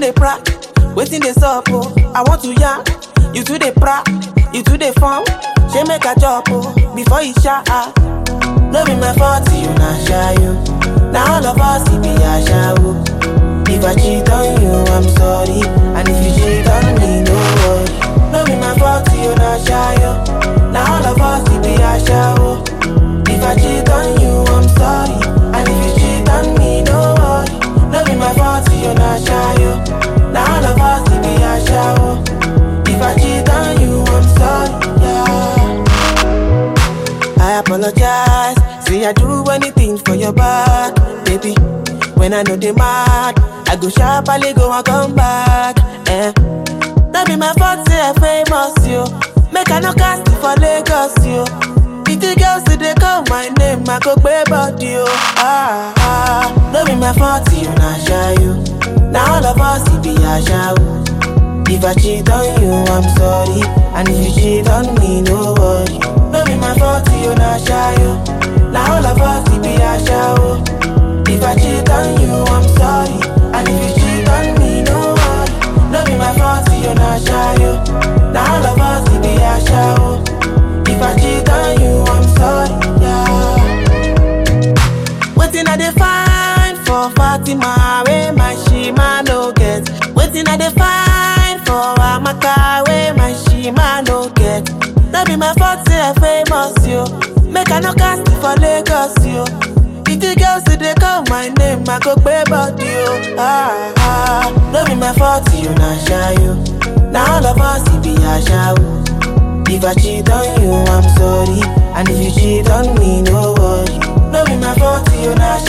the pra, waiting the sup, oh. I want to yarn, you to the pra, you to the farm. She make a job, oh, before you shot. No be my fault, you not shy, you. Now all of us, it be a show. If I cheat on you, I'm sorry. And if you cheat on me, no worry. No be my fault, you not shy, you. Now all of us, it be a show. If I cheat on you, I'm sorry. And if you cheat on me, no worry. No be my fault, you not shy, you. Now all of us, it be a show. If I cheat on you, I'm sorry, yeah. I apologize, say I do anything for your back, baby. When I know they mad, I go sharply go and come back, eh. That be my fault, say I famous, yo. Make I no cast it for Lagos, yo. If the girls say they call my name, I go pay body, yo. That be my fault, you not shy, yo. Now all of us, it be a show. If I cheat on you, I'm sorry. And if you cheat on me, no worry. No be my fault, you not shy, yo. Now all of us, it be a show. If I cheat on you, I'm sorry. And if you cheat on me, no worry. No be my fault, you not shy, yo. Now all of us, it be a show. If I cheat on you, I'm sorry, yeah. Waiting I define for Fatima, where my shima no get. Waiting I define for Amaka, where my shima no get. That be my fault, say I famous, yo. Make I no cast it for Lagos, yo. If the girls say they call my name, I go pay body, yo. No be my fault, you not shy, yo. Now all of us, it be a show. If I cheat on you, I'm sorry. And if you cheat on me, no worry. No be my fault, you not